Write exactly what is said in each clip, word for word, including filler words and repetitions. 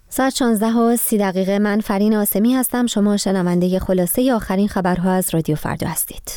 ساعت شانزده و سی دقیقه. من فرین آسمی هستم. شما شنونده خلاصه آخرین خبرها از رادیو فردا هستید.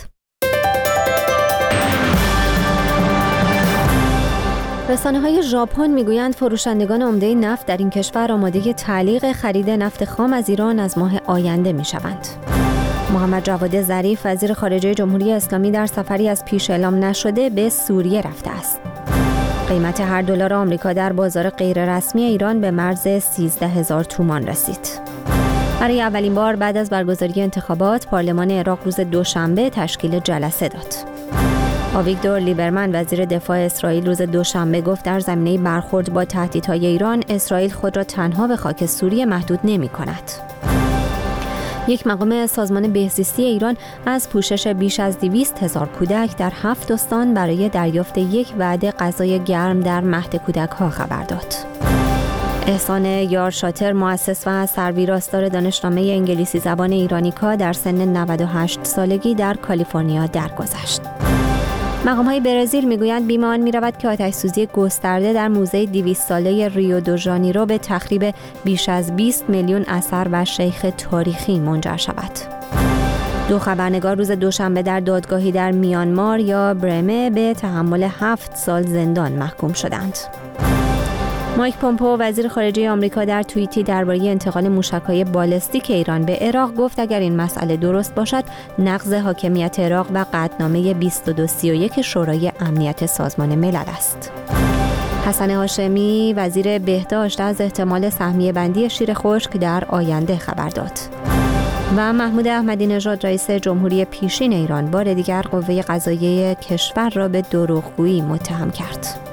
رسانه‌های ژاپن میگویند فروشندگان عمده نفت در این کشور آماده تعلیق خرید نفت خام از ایران از ماه آینده میشوند. محمد جواد ظریف وزیر خارجه جمهوری اسلامی در سفری از پیش اعلام نشده به سوریه رفته است. قیمت هر دلار آمریکا در بازار غیررسمی ایران به مرز سیزده هزار تومان رسید. برای اولین بار بعد از برگزاری انتخابات پارلمان عراق روز دوشنبه تشکیل جلسه داد. آویگدور لیبرمن وزیر دفاع اسرائیل روز دوشنبه گفت در زمینه برخورد با تهدیدهای ایران اسرائیل خود را تنها به خاک سوریه محدود نمی‌کند. یک مقام سازمان بهزیستی ایران از پوشش بیش از دویست هزار کودک در هفت استان برای دریافت یک وعده غذای گرم در مهد کودک‌ها خبر داد. احسان یارشاتر مؤسس و سرویراستار دانشنامه انگلیسی زبان ایرانیکا در سن نود و هشت سالگی در کالیفرنیا درگذشت. مقام‌های برزیل میگویند بیمه آن می‌رود که آتش‌سوزی گسترده در موزه دویست ساله ریو دو ژانیرو به تخریب بیش از بیست میلیون اثر و شیخ تاریخی منجر شود. دو خبرنگار روز دوشنبه در دادگاهی در میانمار یا برمه به تحمل هفت سال زندان محکوم شدند. مایک پومپئو وزیر خارجه آمریکا در توییتی درباره انتقال موشک‌های بالستیک ایران به عراق گفت اگر این مسئله درست باشد نقض حاکمیت عراق و قطعنامه بیست و دو سی و یک شورای امنیت سازمان ملل است. حسن هاشمی وزیر بهداشت از احتمال سهمیه بندی شیر خشک در آینده خبر داد. و محمود احمدی نژاد رئیس جمهوری پیشین ایران بار دیگر قوه قضاییه کشور را به دروغگویی متهم کرد.